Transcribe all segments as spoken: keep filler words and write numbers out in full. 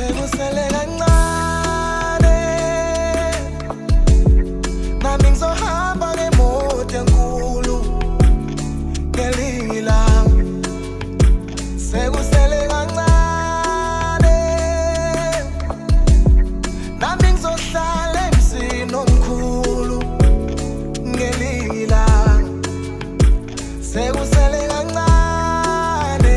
sekusele kancane nami ngizohamba ngemoto enkulu ngelinye ilanga. Sekusele kancane nami ngizohlala emzini omkhulu ngelinye ilanga. Sekusele kancane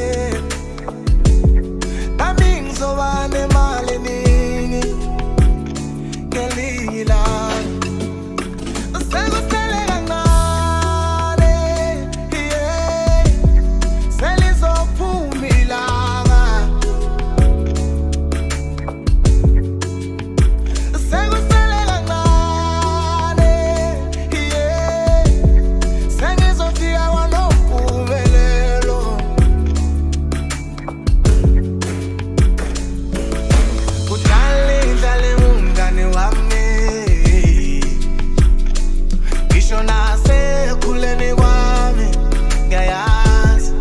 nami ngizoba nemali eningi ngelinye ilanga. Sekusele kancane, yeah, selizophuma ilanga. Sekusele kancane, yeah, sengizofika kwanompumelelo. Kudala idlale umngane wami, ngisho nasekhuleni kwami ngiyayazi.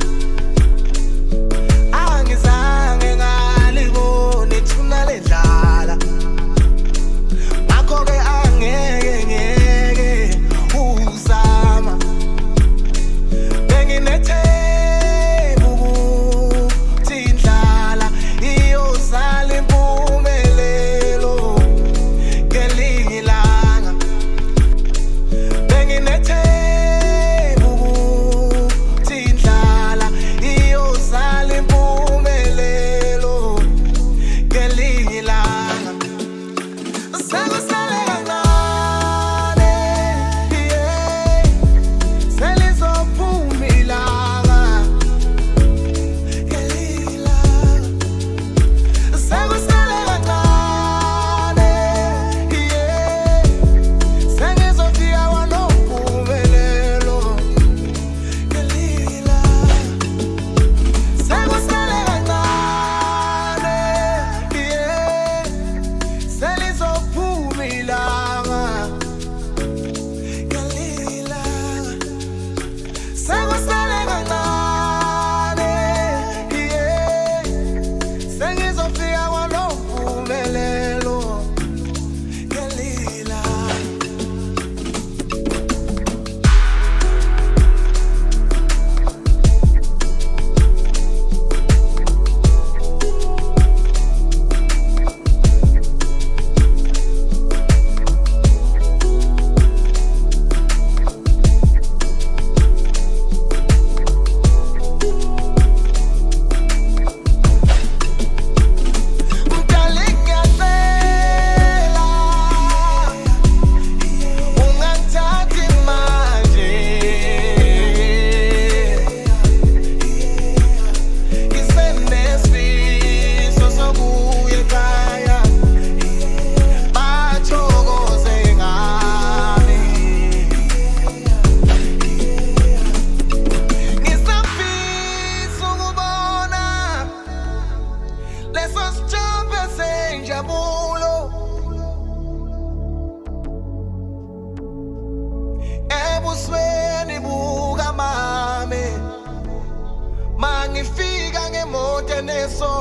Angizange ngalibona ithuna ledlala, ngakho-ke angeke ngeke uzama. Benginethemba ukuthi indlala iyozala impumelelo ngelinye ilanga. Benginethemba ukuthi indlala iyozala impumelelo ngelinye ilanga. Sekusele kancane, yeah, selizophuma ilanga ngelinye ilanga. Sekusele kancane, yeah, sengizofika kwanompumelelo ngelinye ilanga. Sekusele kancane, yeah, selizophuma ilanga ngelinye ilanga. Sekusele kancane, yeah, sengizofika kwanompumelelo ngelinye ilanga. Mdali ngiyacela, ungangithathi manje, ngisenesifiso sokuya ekhaya, bathokoze ngami. Ngisafisa ukubona leso sithombe senjabulo ebusweni bukamame, mangifika ngemoto eneso